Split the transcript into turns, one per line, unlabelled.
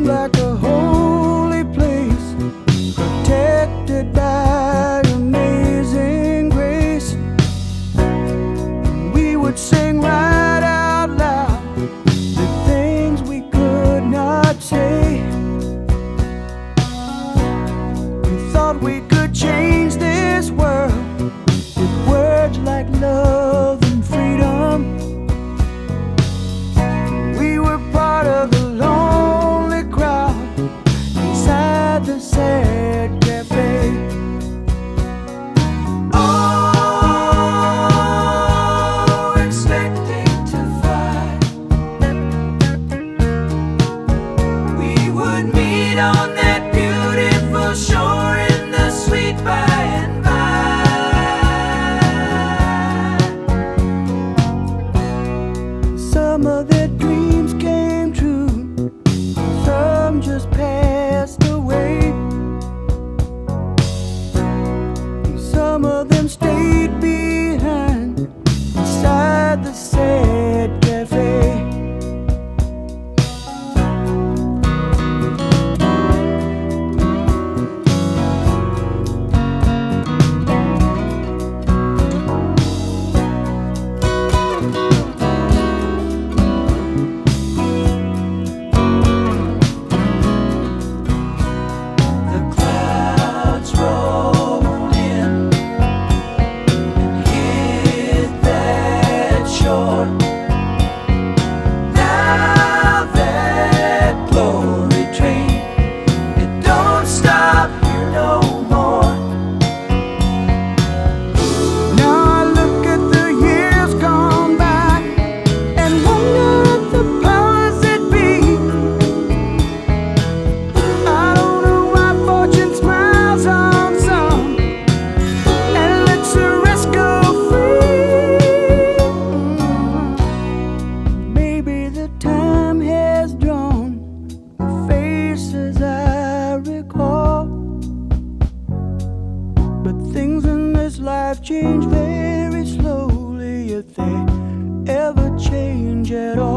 seemed like a holy place, protected by amazing grace. We would sing right out loud the things we could not say. We thought we could change this world with words like love and freedom. We were part of the lonely crowd inside the sad cafe. Oh, expecting to find we would meet on that beautiful shore in the sweet by and by. Some of their dreams came true, some just passed away. Some of them stayed behind inside the sad cafe. The clouds rolled in and hit that shore. Now that glory train, it don't stop here no more. Now I look at the years gone by and wonder at the powers that be. I don't know why fortune smiles on some and lets the rest go free. Maybe the time has drawn the faces I recall, but things in this life change very slowly, if they ever change at all.